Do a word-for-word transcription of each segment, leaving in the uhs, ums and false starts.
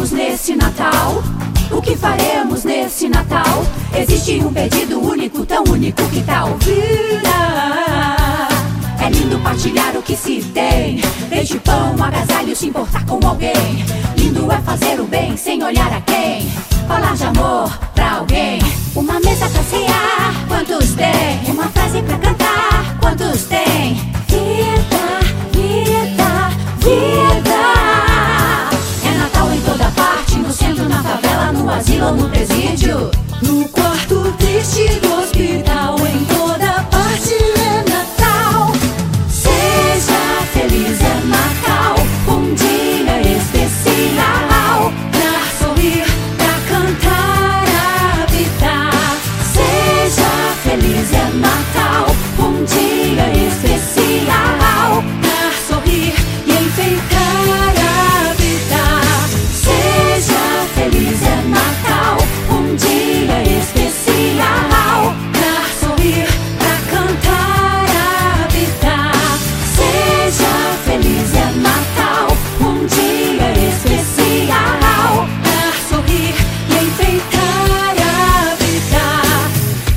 faremos nesse Natal? O que faremos nesse Natal? Existe um pedido único, tão único, que tal? Vida! É lindo partilhar o que se tem, desde pão, agasalho, se importar com alguém. Lindo é fazer o bem sem olhar a quem. Falar de amor pra alguém. Uma mesa pra cear, quantos tem? Uma frase pra cantar, quantos tem? Vida, vida, vida. É Natal em toda parte, no centro, na favela, no asilo ou no presídio. No quarto triste do hospital, em toda parte é Natal. Seja feliz, é Natal, um dia especial. Pra sorrir, pra cantar, habitar. Seja feliz, é Natal, um dia especial. Pra sorrir e enfeitar, habitar. Seja feliz, é Natal, um dia especial. Pra sorrir, pra cantar, habitar. Seja feliz, é Natal, um dia especial. Pra sorrir e enfeitar, habitar.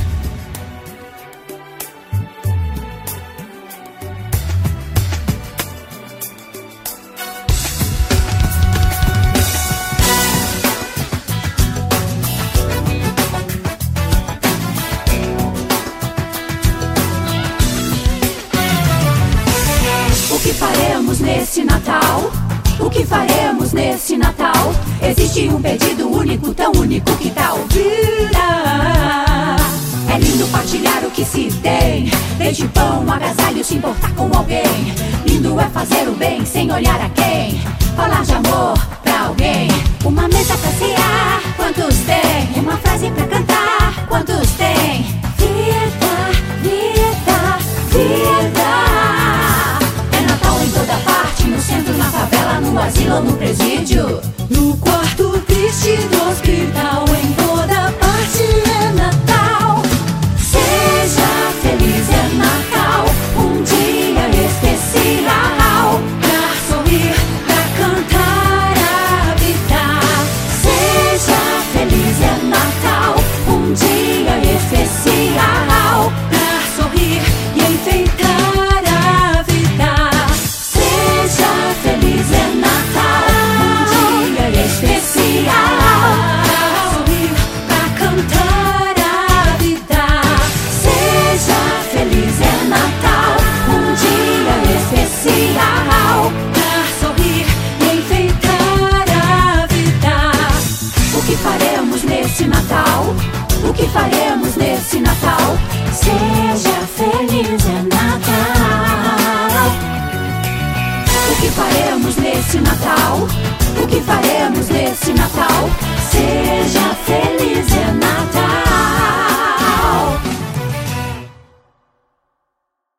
O que faremos nesse Natal? O que faremos nesse Natal? Existe um pedido único, tão único, que tal? Vida! É lindo partilhar o que se tem, desde pão, agasalho, se importar com alguém. Lindo é fazer o bem sem olhar a quem. Falar de amor pra alguém. Uma mesa pra cear, quantos tem? Uma frase pra cantar, quantos tem? Vida, vida, vida. É Natal em toda parte, no centro, na favela, no asilo ou no presídio. No quarto triste do hospital, em toda parte é Natal. Seja feliz, é Natal, um dia especial. Pra sorrir, pra cantar, habitar. Seja feliz, é Natal, um dia especial. Pra sorrir e enfeitar, habitar. Seja feliz, é Natal, um dia especial. Pra sorrir, pra cantar, habitar. Seja feliz, é Natal, um dia especial. Pra sorrir e enfeitar, habitar. O que faremos nesse Natal? O que faremos nesse Natal? Seja feliz, é Natal. O que faremos nesse Natal? O que faremos nesse Natal? Seja feliz, é Natal.